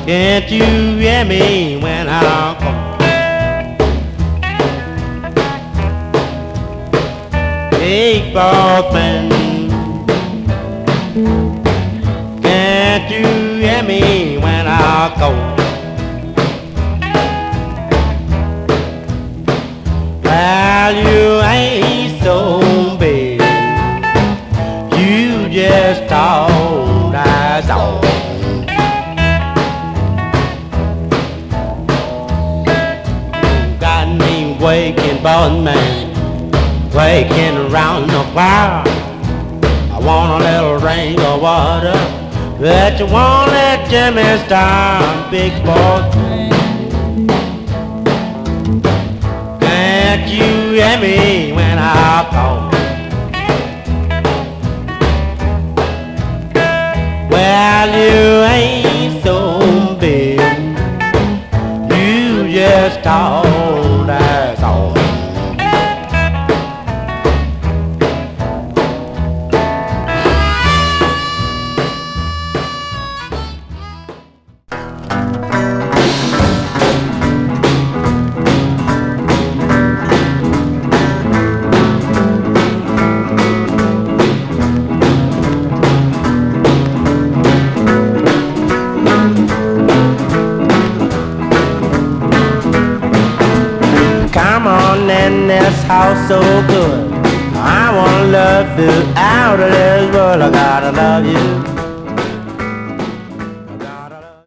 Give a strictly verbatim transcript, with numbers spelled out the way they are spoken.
Can't you hear me when I call? Hey, boyfriend, can't you hear me when I call? Well, you ain't so big, you just talk, that's all. Got me waking, boss man, waking around the fire. I want a little drink of water, but you won't let Jimmy start, big boss. Can't you hear me when I call? Well, you ain't so big, you just talk, that's all. In this house so good, I wanna love you out of this world. I gotta love you.